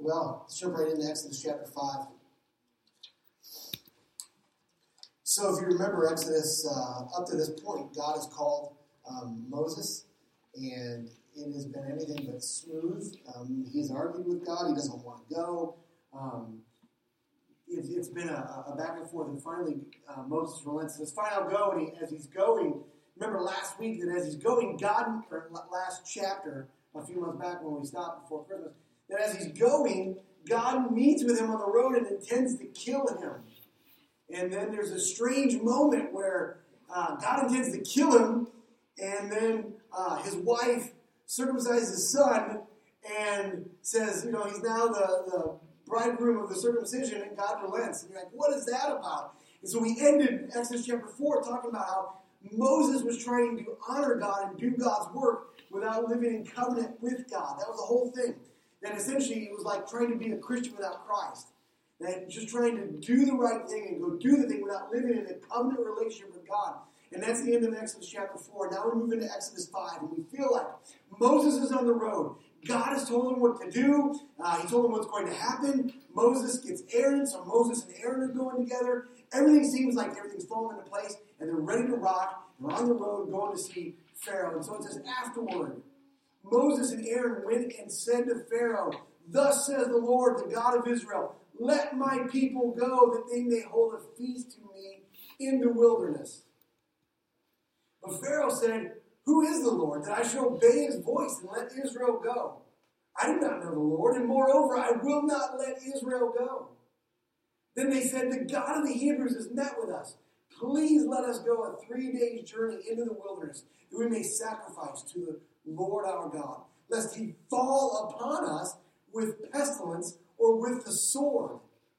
Well, let's jump right into Exodus chapter 5. So if you remember Exodus, up to this point, God has called Moses, and it has been anything but smooth. He's argued with God. He doesn't want to go. It's been a back and forth, and finally Moses relents and says, fine, I'll go. And as he's going, remember last week that as he's going, or last chapter, a few months back when we stopped before Christmas, that as he's going, God meets with him on the road and intends to kill him. And then there's a strange moment where God intends to kill him, and then his wife circumcises his son and says, he's now the bridegroom of the circumcision, and God relents. And you're like, what is that about? And so we ended Exodus chapter 4 talking about how Moses was trying to honor God and do God's work without living in covenant with God. That was the whole thing. That essentially it was like trying to be a Christian without Christ. That just trying to do the right thing and go do the thing without living in a covenant relationship with God. And that's the end of Exodus chapter 4. Now we move into Exodus 5, and we feel like Moses is on the road. God has told him what to do. He told him what's going to happen. Moses gets Aaron, so Moses and Aaron are going together. Everything seems like everything's falling into place, and they're ready to rock. They're on the road going to see Pharaoh. And so it says, afterward, Moses and Aaron went and said to Pharaoh, thus says the Lord, the God of Israel, let my people go, that they may hold a feast to me in the wilderness. But Pharaoh said, who is the Lord, that I should obey his voice and let Israel go? I do not know the Lord, and moreover, I will not let Israel go. Then they said, the God of the Hebrews has met with us. Please let us go a 3-day journey into the wilderness, that we may sacrifice to the Lord our God, lest he fall upon us with pestilence or with the sword.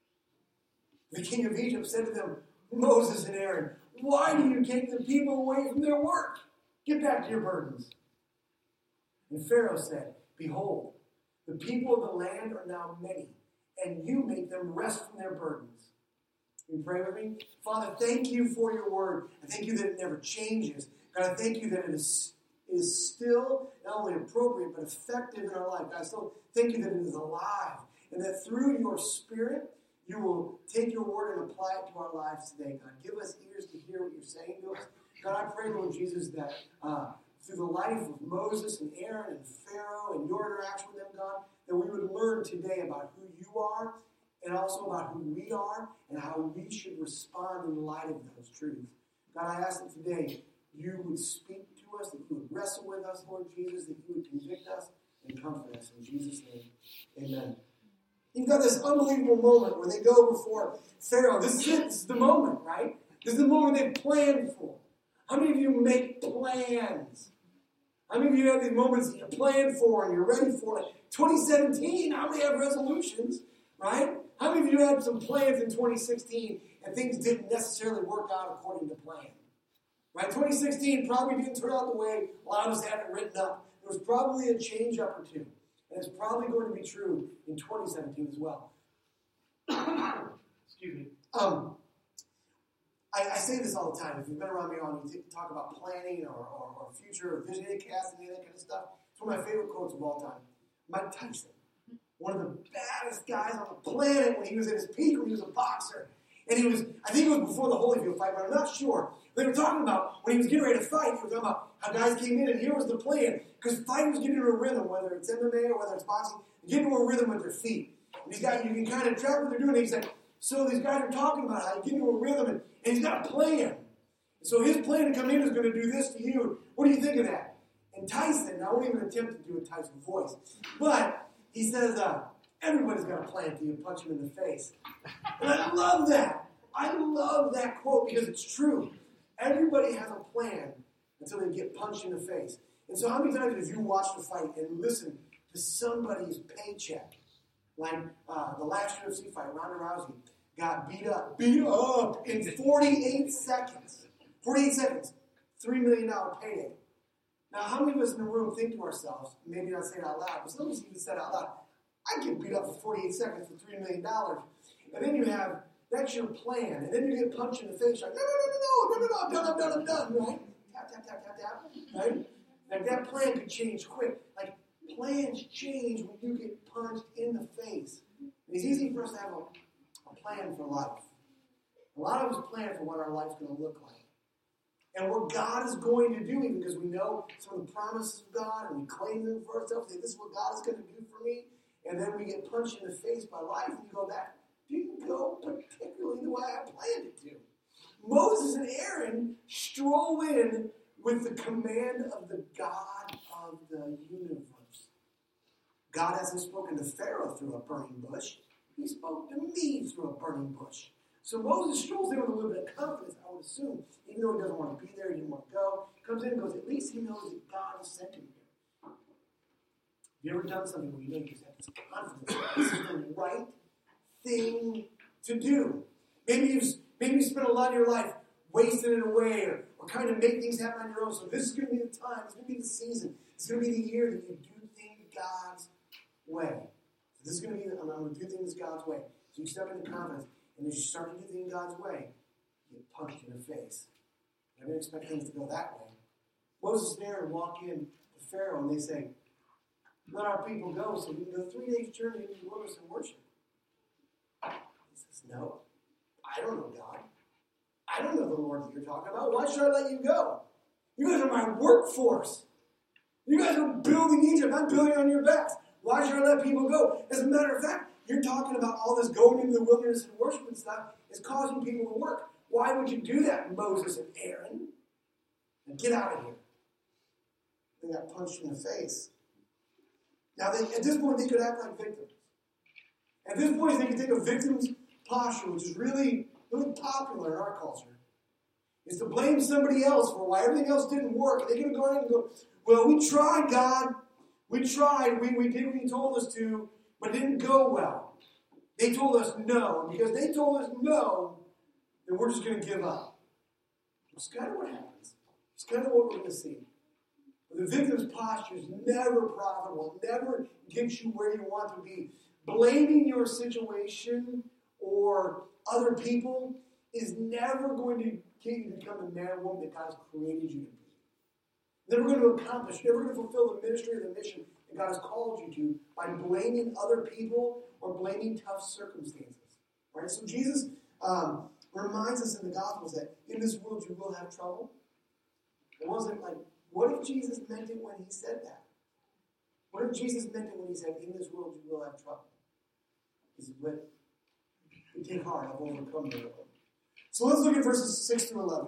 The king of Egypt said to them, Moses and Aaron, why do you take the people away from their work? Get back to your burdens. And Pharaoh said, behold, the people of the land are now many, and you make them rest from their burdens. Can you pray with me? Father, thank you for your word. I thank you that it never changes. God, I thank you that it is still not only appropriate, but effective in our life. God, I still thank you that it is alive, and that through your Spirit, you will take your word and apply it to our lives today. God, give us ears to hear what you're saying to us. God, I pray, Lord Jesus, that through the life of Moses and Aaron and Pharaoh and your interaction with them, God, that we would learn today about who you are and also about who we are and how we should respond in light of those truths. God, I ask that today you would speak to us, that you would wrestle with us, Lord Jesus, that you would convict us and comfort us. In Jesus' name, amen. You've got this unbelievable moment where they go before Pharaoh. This is it. This is the moment, right? This is the moment they've planned for. How many of you make plans? How many of you have these moments that you plan for and you're ready for? Like 2017, how many have resolutions, right? How many of you had some plans in 2016 and things didn't necessarily work out according to plan? Right? 2016 probably didn't turn out the way a lot of us had it written up. There was probably a change up or two. And it's probably going to be true in 2017 as well. Excuse me. I say this all the time. If you've been around me on, you talk about planning or future or visionary casting, that kind of stuff. It's one of my favorite quotes of all time. Mike Tyson, one of the baddest guys on the planet when he was at his peak, when he was a boxer. And he was, I think it was before the Holyfield fight, but I'm not sure. They were talking about, when he was getting ready to fight, they were talking about how guys came in and here was the plan. Because fighters get into a rhythm, whether it's MMA or whether it's boxing, they get into a rhythm with their feet. And these guys, you can kind of track what they're doing. And he's like, so these guys are talking about how you get into a rhythm and he's got a plan. And so his plan to come in is going to do this to you. What do you think of that? And Tyson, I won't even attempt to do a Tyson voice, but he says, everybody's got a plan till you punch him in the face. And I love that. I love that quote because it's true. Everybody has a plan until they get punched in the face. And so how many times have you watched a fight and listened to somebody's paycheck? Like the last UFC fight, Ronda Rousey got beat up in 48 seconds. 48 seconds. $3 million payday. Now, how many of us in the room think to ourselves, maybe not say it out loud, but some of us even said out loud, I get beat up for 48 seconds for $3 million. And then you have, that's your plan. And then you get punched in the face. You're like, no, I'm done, right? Tap, right? Like that plan could change quick. Like, plans change when you get punched in the face. It's easy for us to have a plan for life. A lot of us plan for what our life's going to look like. And what God is going to do, even because we know some of the promises of God and we claim them for ourselves, say, this is what God is going to do for me. And then we get punched in the face by life and you go back, didn't go particularly the way I planned it to. Moses and Aaron stroll in with the command of the God of the universe. God hasn't spoken to Pharaoh through a burning bush. He spoke to me through a burning bush. So Moses strolls in with a little bit of confidence, I would assume. Even though he doesn't want to be there, he didn't want to go. He comes in and goes, at least he knows that God has sent him here. Have you ever done something where you know you just have this confidence that this is the right thing to do? Maybe you spent a lot of your life wasting it away or kind of make things happen on your own. So this is going to be the time. It's going to be the season. It's going to be the year that you do things God's way. So this is going to be, I'm going to do things God's way. So you step into confidence. And as you start to do things God's way, you get punched in the face. I didn't expect things to go that way. Moses and Aaron walk in to Pharaoh and they say, let our people go so we can go 3 days journey into the wilderness and worship. He says, no, I don't know God. I don't know the Lord that you're talking about. Why should I let you go? You guys are my workforce. You guys are building Egypt. I'm building on your backs. Why should I let people go? As a matter of fact, you're talking about all this going into the wilderness and worship and stuff is causing people to work. Why would you do that, Moses and Aaron? And get out of here. They got punched in the face. Now, at this point, they could act like victims. At this point, they could take a victim's posture, which is really, really popular in our culture, is to blame somebody else for why everything else didn't work. And they could go in and go, well, we tried, God. We tried. We did what you told us to. But it didn't go well. They told us no. And because they told us no, then we're just going to give up. It's kind of what happens. It's kind of what we're going to see. The victim's posture is never profitable. It never gets you where you want to be. Blaming your situation or other people is never going to get you to become the man or woman that God has created you to be. Never going to accomplish, never going to fulfill the ministry or the mission that God has called you to by blaming other people or blaming tough circumstances. Right? So Jesus reminds us in the Gospels that in this world you will have trouble. It wasn't like, what if Jesus meant it when he said that? What if Jesus meant it when he said, in this world you will have trouble? He said, but take heart, I've overcome the world. So let's look at verses 6 through 11.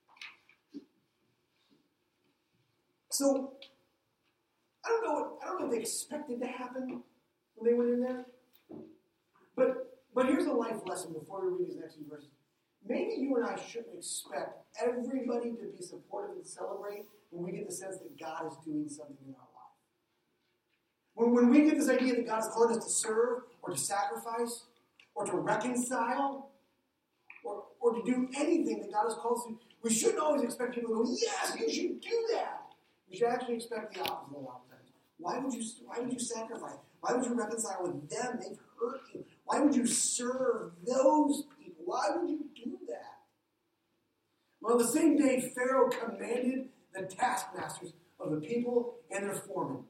So, I don't know what they expected to happen when they went in there. But here's a life lesson before we read these next few verses. Maybe you and I shouldn't expect everybody to be supportive and celebrate when we get the sense that God is doing something in our life. When we get this idea that God has called us to serve or to sacrifice or to reconcile or to do anything that God has called us to, we shouldn't always expect people to go, yes, you should do that. We should actually expect the opposite a lot of times. Why would you sacrifice? Why would you reconcile with them? They've hurt you. Why would you serve those people? Why would you do that? Well, the same day, Pharaoh commanded the taskmasters of the people and their foremen.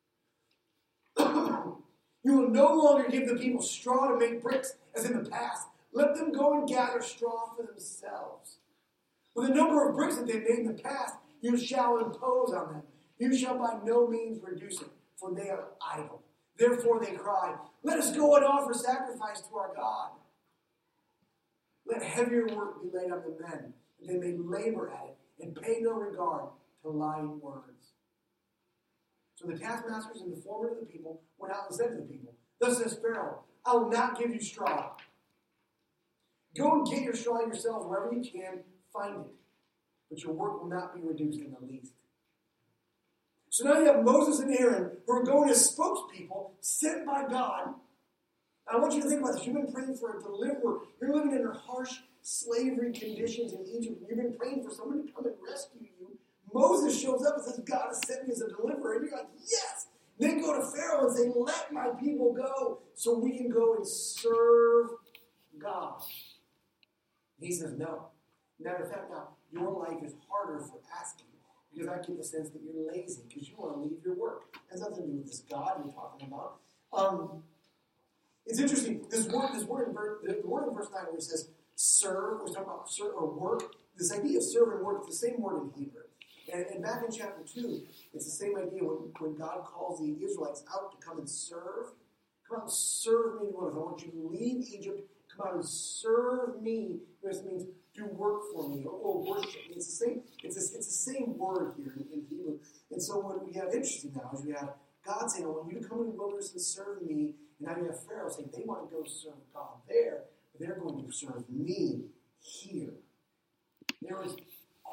You will no longer give the people straw to make bricks as in the past. Let them go and gather straw for themselves. With the number of bricks that they made in the past, you shall impose on them. You shall by no means reduce it, for they are idle. Therefore they cried, let us go and offer sacrifice to our God. Let heavier work be laid on the men, that they may labor at it, and pay no regard to lying words. So the taskmasters and the foremen of the people went out and said to the people, thus says Pharaoh, I will not give you straw. Go and get your straw yourselves wherever you can, find it. But your work will not be reduced in the least. So now you have Moses and Aaron who are going as spokespeople sent by God. I want you to think about this. You've been praying for a deliverer. You're living under harsh slavery conditions in Egypt. You've been praying for someone to come and rescue you. Moses shows up and says, God has sent me as a deliverer. And you're like, yes. Then go to Pharaoh and say, let my people go so we can go and serve God. He says, no. Matter of fact, now, your life is harder for asking Because I get the sense that you're lazy because you want to leave your work. It has nothing to do with this God you're talking about. It's interesting. The word in verse 9 where it says serve, we're talking about serve or work. This idea of serve and work is the same word in Hebrew. And back in chapter 2, it's the same idea when God calls the Israelites out to come and serve. Come out and serve me in the wilderness. I want you to leave Egypt. Come out and serve me. This means do work for me or worship me. It's the same word here in Hebrew. And so what we have interesting now is we have God saying, I want you to come in the wilderness and serve me. And now you have Pharaoh saying they want to go serve God there, but they're going to serve me here. There is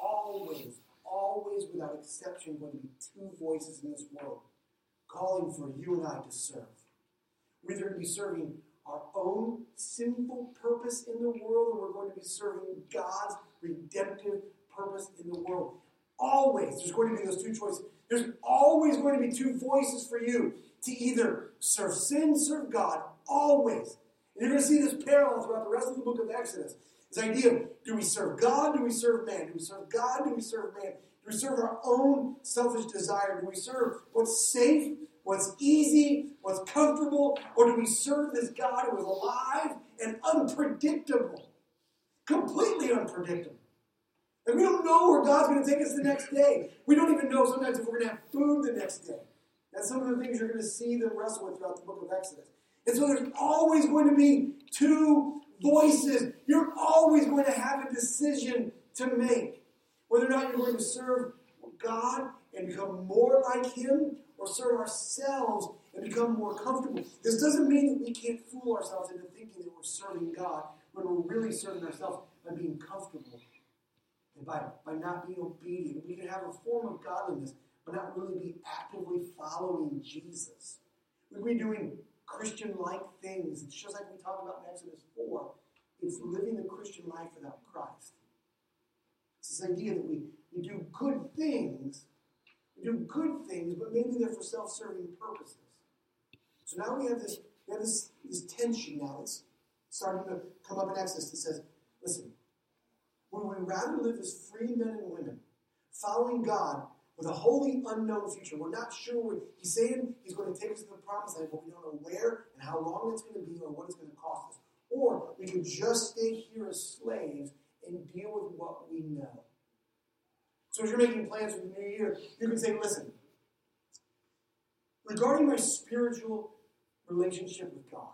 always without exception going to be two voices in this world calling for you and I to serve. We're either going to be serving our own sinful purpose in the world, or we're going to be serving God's redemptive purpose in the world. Always, there's going to be those two choices. There's always going to be two voices for you to either serve sin, serve God, always. And you're going to see this parallel throughout the rest of the book of Exodus. This idea of, do we serve God, do we serve man? Do we serve God, do we serve man? Do we serve our own selfish desire? Do we serve what's safe, what's easy, what's comfortable? Or do we serve this God who is alive and unpredictable? Completely unpredictable. And we don't know where God's going to take us the next day. We don't even know sometimes if we're going to have food the next day. That's some of the things you're going to see them wrestle with throughout the book of Exodus. And so there's always going to be two voices. You're always going to have a decision to make. Whether or not you're going to serve God and become more like Him, or serve ourselves and become more comfortable. This doesn't mean that we can't fool ourselves into thinking that we're serving God when we're really serving ourselves by being comfortable and by not being obedient. We can have a form of godliness but not really be actively following Jesus. We can be doing Christian-like things. It's just like we talked about in Exodus 4. It's living the Christian life without Christ. It's this idea that we do good things. We do good things, but maybe they're for self-serving purposes. So now we have this tension now. It's starting to come up in Exodus that says, listen, we would rather live as free men and women, following God with a wholly unknown future. We're not sure. He's saying He's going to take us to the promised land, but we don't know where and how long it's going to be or what it's going to cost us. Or we could just stay here as slaves and deal with what we know. So as you're making plans for the new year, you can say, listen, regarding my spiritual relationship with God,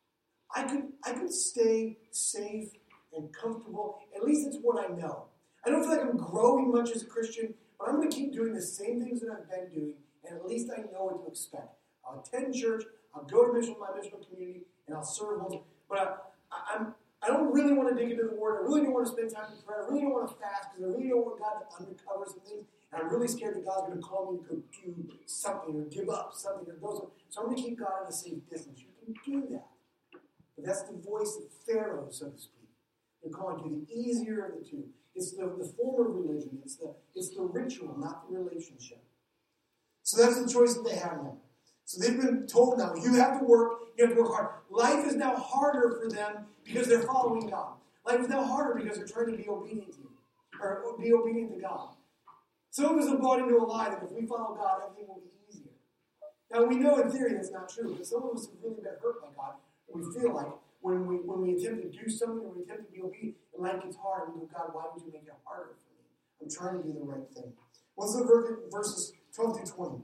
I could stay safe and comfortable. At least it's what I know. I don't feel like I'm growing much as a Christian, but I'm going to keep doing the same things that I've been doing, and at least I know what to expect. I'll attend church, I'll go to my missional community, and I'll serve homes. But I don't really want to dig into the Word. I really don't want to spend time in prayer. I really don't want to fast because I really don't want God to uncover some things. And I'm really scared that God's going to call me to go do something or give up something or go something. So I'm going to keep God at a safe distance. You can do that. But that's the voice of Pharaoh, so to speak. They're calling you the easier of the two. It's the form of religion. It's the ritual, not the relationship. So that's the choice that they have now. So they've been told now, you have to work, you have to work hard. Life is now harder for them because they're following God. Life is now harder because they're trying to be obedient to you, or be obedient to God. Some of us have bought into a lie that if we follow God, everything will be easier. Now, we know in theory that's not true, but some of us have really been hurt by God. And we feel like when we attempt to do something, or we attempt to be obedient, and life gets hard, we go, God, why would you make it harder for me? I'm trying to do the right thing. Let's look at verses 12 through 20.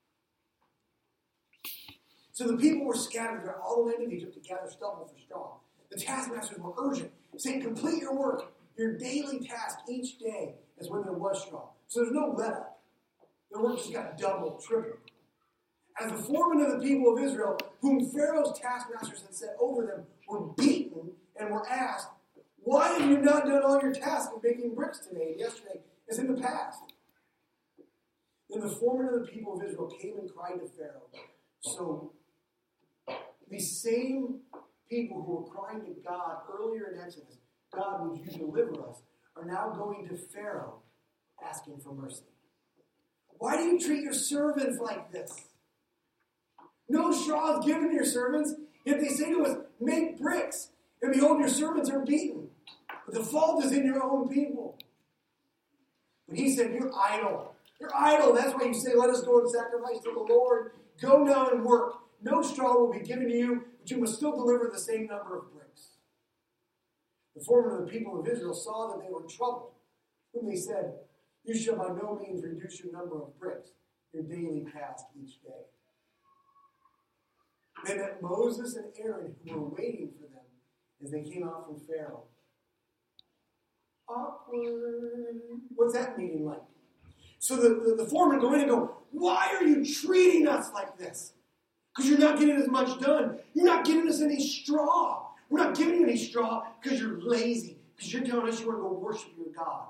So the people were scattered throughout all the land of Egypt to gather stubble for straw. The taskmasters were urgent, saying, complete your work. Your daily task each day is when there was straw. So there's no let up. Their work just got doubled, tripled. As the foremen of the people of Israel, whom Pharaoh's taskmasters had set over them, were beaten and were asked, why have you not done all your tasks of making bricks today and yesterday as in the past? Then the foremen of the people of Israel came and cried to Pharaoh. So these same people who were crying to God earlier in Exodus, God, would you deliver us, are now going to Pharaoh asking for mercy. Why do you treat your servants like this? No straw is given to your servants, yet they say to us, make bricks, and behold, your servants are beaten. But the fault is in your own people. But he said, you're idle They're idle. That's why you say, let us go and sacrifice to the Lord. Go now and work. No straw will be given to you, but you must still deliver the same number of bricks. The foreman of the people of Israel saw that they were troubled. When they said, you shall by no means reduce your number of bricks, your daily task each day. They met Moses and Aaron, who were waiting for them as they came out from Pharaoh. Awkward. What's that meeting like? So the foreman go in and go, why are you treating us like this? Because you're not getting as much done. You're not giving us any straw. We're not giving you any straw because you're lazy. Because you're telling us you want to go worship your God.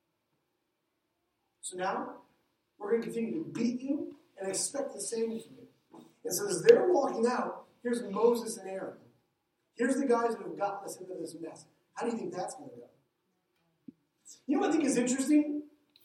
So now, we're going to continue to beat you and expect the same from you. And so as they're walking out, here's Moses and Aaron. Here's the guys that have gotten us into this mess. How do you think that's going to go? You know what I think is interesting?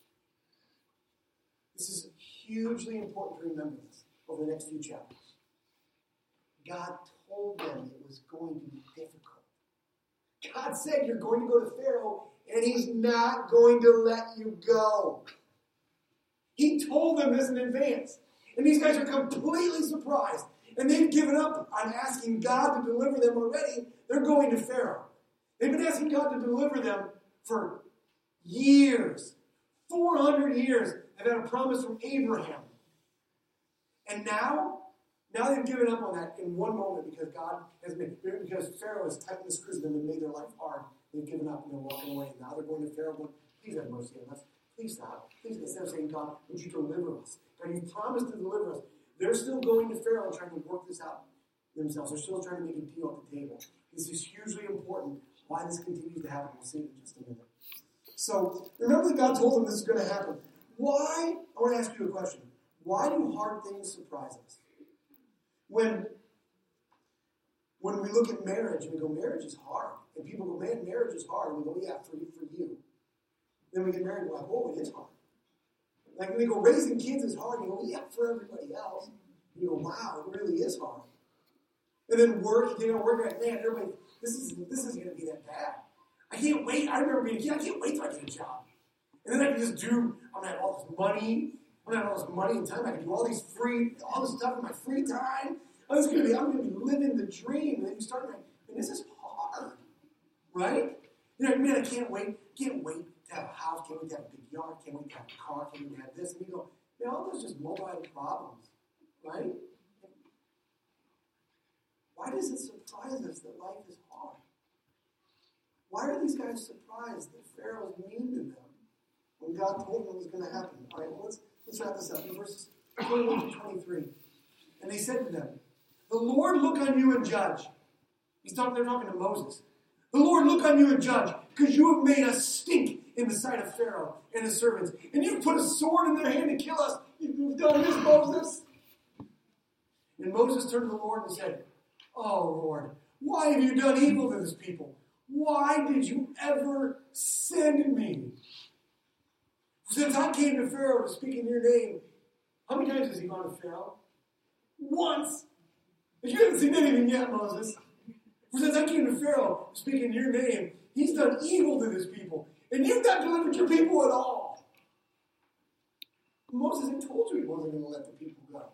This is hugely important to remember this over the next few chapters. God told them it was going to be difficult. God said you're going to go to Pharaoh and he's not going to let you go. He told them this in advance. And these guys are completely surprised. And they've given up on asking God to deliver them already. They're going to Pharaoh. They've been asking God to deliver them for years. 400 years. They've had a promise from Abraham. And now they've given up on that in one moment because Pharaoh has tightened the screws to them and made their life hard. They've given up and they're walking away. And now they're going to Pharaoh going, please have mercy on us. Please stop. Please, instead of saying, God, would you deliver us? God, you promised to deliver us. They're still going to Pharaoh and trying to work this out themselves. They're still trying to make a deal at the table. This is hugely important why this continues to happen. We'll see it in just a minute. So, remember that God told them this is going to happen. Why? I want to ask you a question. Why do hard things surprise us? When we look at marriage and we go, marriage is hard. And people go, man, marriage is hard. And we go, yeah, for you. Then we get married and we're like, oh, it is hard. Like when they go, raising kids is hard. You go, yeah, for everybody else. You go, wow, it really is hard. And then work, you know, work like, man, everybody, this isn't going to be that bad. I can't wait. I remember being a kid, I can't wait till I get a job. And then I can just I'm going to have all this money. I'm going to have all this money and time. I can do all this stuff in my free time. I'm going to be living the dream. And then you start like, man, this is hard. Right? You know, man, I can't wait to have a house, can't wait to have a big yard, can't wait to have a car, can't wait to have this. And you go, man, all those just mobile problems. Right? Why does it surprise us that life is hard? Why are these guys surprised that Pharaoh's mean to them when God told them it was going to happen? All right, well, let's wrap this up in verses 21 to 23. And they said to them, the Lord look on you and judge. They're talking to Moses. The Lord look on you and judge, because you have made us stink in the sight of Pharaoh and his servants. And you've put a sword in their hand to kill us. You've done this, Moses. And Moses turned to the Lord and said, oh, Lord, why have you done evil to this people? Why did you ever send me? Since I came to Pharaoh to speak in your name, how many times has he gone to Pharaoh? Once. But you haven't seen anything yet, Moses. Since I came to Pharaoh to speak in your name, he's done evil to this people. And you've not delivered your people at all. Moses had told you he wasn't going to let the people go.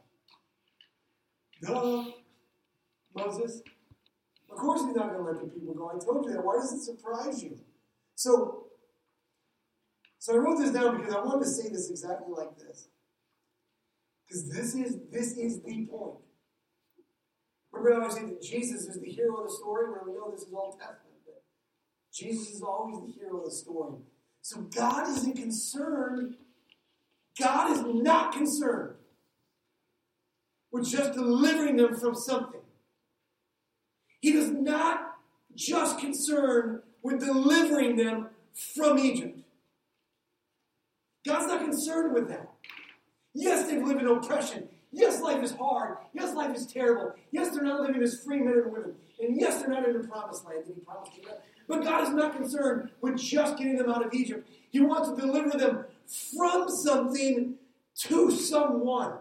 Duh. Moses. Of course he's not going to let the people go. I told you that. Why does it surprise you? So I wrote this down because I wanted to say this exactly like this. Because this is the point. Remember I always say that Jesus is the hero of the story, where we know this is Old Testament, but Jesus is always the hero of the story. So God isn't concerned. God is not concerned with just delivering them from something. He is not just concerned with delivering them from Egypt. God's not concerned with that. Yes, they've lived in oppression. Yes, life is hard. Yes, life is terrible. Yes, they're not living as free men and women. And yes, they're not in the promised land that he promised them. But God is not concerned with just getting them out of Egypt. He wants to deliver them from something to someone.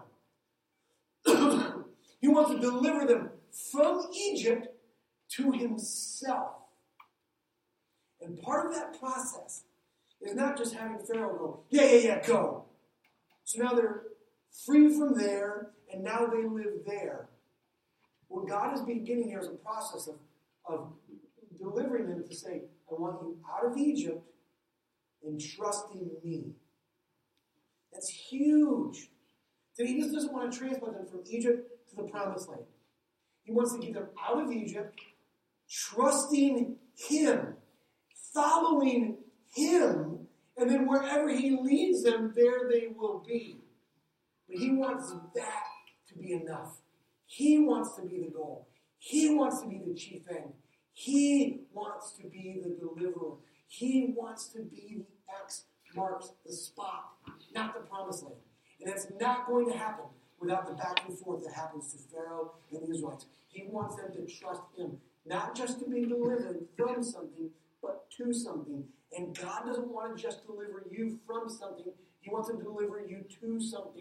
He wants to deliver them from Egypt to himself. And part of that process is not just having Pharaoh go, yeah, go. So now they're free from there, and now they live there. What God is beginning here is a process of delivering them to say, I want you out of Egypt and trusting me. That's huge. That he just doesn't want to transport them from Egypt to the promised land. He wants to get them out of Egypt, trusting him, following him, and then wherever he leads them, there they will be. But he wants that to be enough. He wants to be the goal. He wants to be the chief end. He wants to be the deliverer. He wants to be the X marks the spot, not the promised land. And it's not going to happen without the back and forth that happens to Pharaoh and the Israelites. He wants them to trust him, not just to be delivered from something, but to something. And God doesn't want to just deliver you from something. He wants to deliver you to something.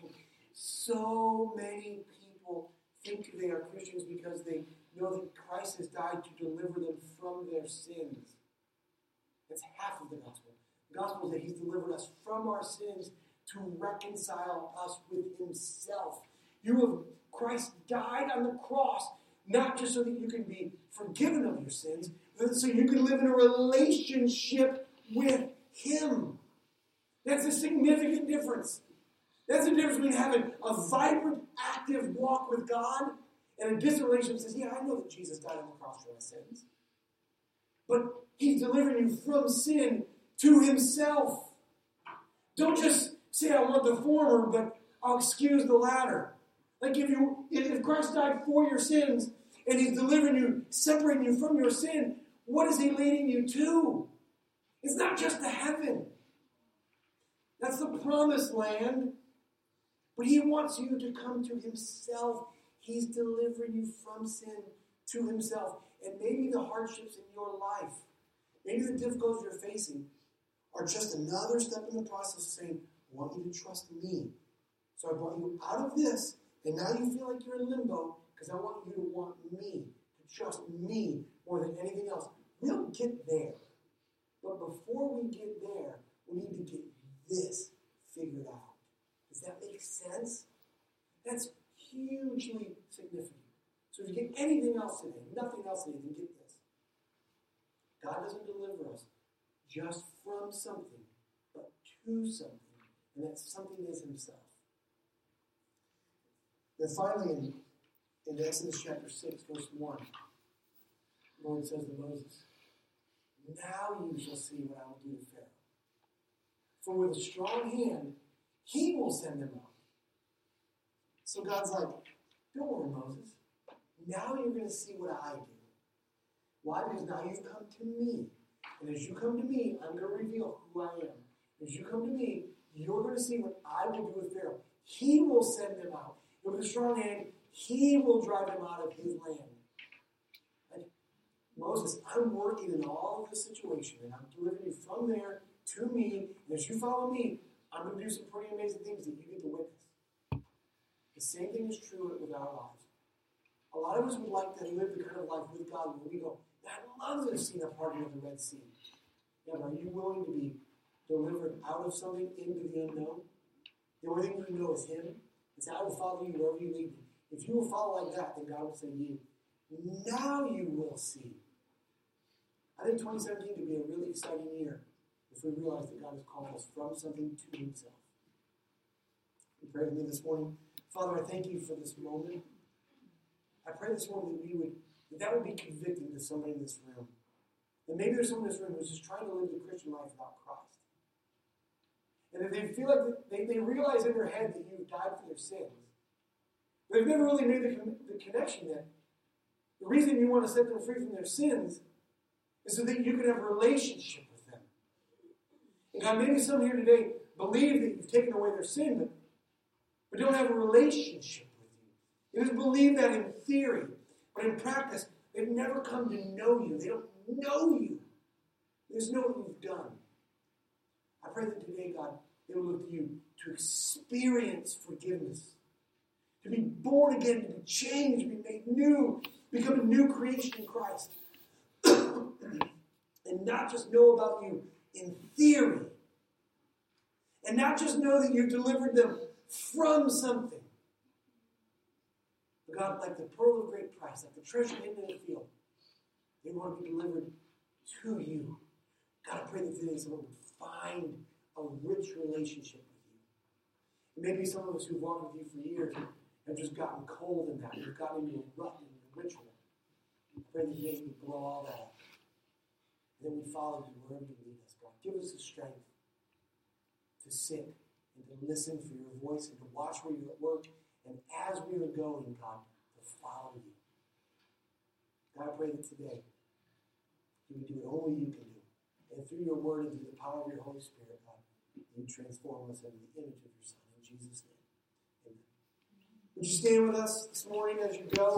So many people think they are Christians because they know that Christ has died to deliver them from their sins. That's half of the gospel. The gospel is that he's delivered us from our sins to reconcile us with himself. Christ died on the cross, not just so that you can be forgiven of your sins, but so you can live in a relationship with him. That's a significant difference. That's the difference between having a vibrant, active walk with God and a distant relationship that says, yeah, I know that Jesus died on the cross for my sins. But he's delivering you from sin to himself. Don't just say, I want the former, but I'll excuse the latter. Like if Christ died for your sins and he's delivering you, separating you from your sin, what is he leading you to? It's not just to heaven. That's the promised land. But he wants you to come to himself. He's delivering you from sin to himself. And maybe the hardships in your life, maybe the difficulties you're facing are just another step in the process of saying, I want you to trust me. So I brought you out of this, and now you feel like you're in limbo because I want you to want me, to trust me more than anything else. We'll get there. But before we get there, we need to get this figured out. Does that make sense? That's hugely significant. So if you get anything else today, nothing else today, then get this. God doesn't deliver us just from something, but to something. And that something is himself. Then finally, in Exodus chapter 6, verse 1, the Lord says to Moses, now you shall see what I will do to Pharaoh. For with a strong hand, he will send them out. So God's like, don't worry, Moses. Now you're going to see what I do. Why? Because now you've come to me. And as you come to me, I'm going to reveal who I am. As you come to me, you're going to see what I will do with Pharaoh. He will send them out. And with a strong hand, he will drive them out of his land. Like, Moses, I'm working in all of this situation, and I'm delivering you from there to me. And as you follow me, I'm going to do some pretty amazing things that you get to witness. The same thing is true with our lives. A lot of us would like to live the kind of life with God where we go, I'd love to have seen a parting of the Red Sea. Yeah, but are you willing to be delivered out of something into the unknown? The only thing you know is him. And say, I will follow you wherever you lead me. If you will follow like that, then God will say to you, now you will see. I think 2017 could be a really exciting year if we realize that God has called us from something to himself. You pray with me this morning. Father, I thank you for this moment. I pray this morning that would be convicting to somebody in this room. And maybe there's someone in this room who's just trying to live the Christian life without Christ. And if they feel like they realize in their head that you've died for their sins, but they've never really made the connection that the reason you want to set them free from their sins is so that you can have a relationship with them. And God, maybe some here today believe that you've taken away their sin, but don't have a relationship with you. They just believe that in theory, but in practice, they've never come to know you. They don't know you. They just know what you've done. I pray that today, God, they will look to you to experience forgiveness, to be born again, to be changed, to be made new, become a new creation in Christ. And not just know about you in theory. And not just know that you delivered them from something. But God, like the pearl of great price, like the treasure hidden in the field, they want to be delivered to you. God, I pray that today someone would find a rich relationship with you. And maybe some of us who've walked with you for years have just gotten cold in that. We've gotten into a rut, into a ritual. I pray that today you would blow all that up. And then we follow you wherever you lead us, God. Give us the strength to sit and to listen for your voice and to watch where you're at work. And as we are going, God, to follow you. God, I pray that today you would do what only you can do. And through your word and through the power of your Holy Spirit, God, you transform us into the image of your Son. In Jesus' name, amen. Would you stand with us this morning as you go?